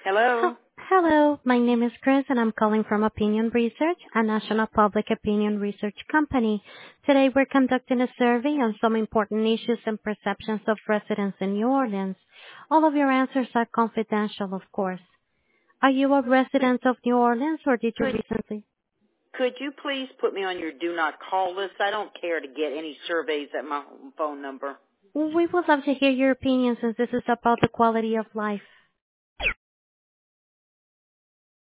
Hello. Hello, my name is Chris and I'm calling from Opinion Research, a national public opinion research company. Today we're conducting a survey on some important issues and perceptions of residents in New Orleans. All of your answers are confidential, of course. Are you a resident of New Orleans or did you Could recently? could you please put me on your do not call list? I don't care to get any surveys at my home phone number. We would love to hear your opinion since this is about the quality of life.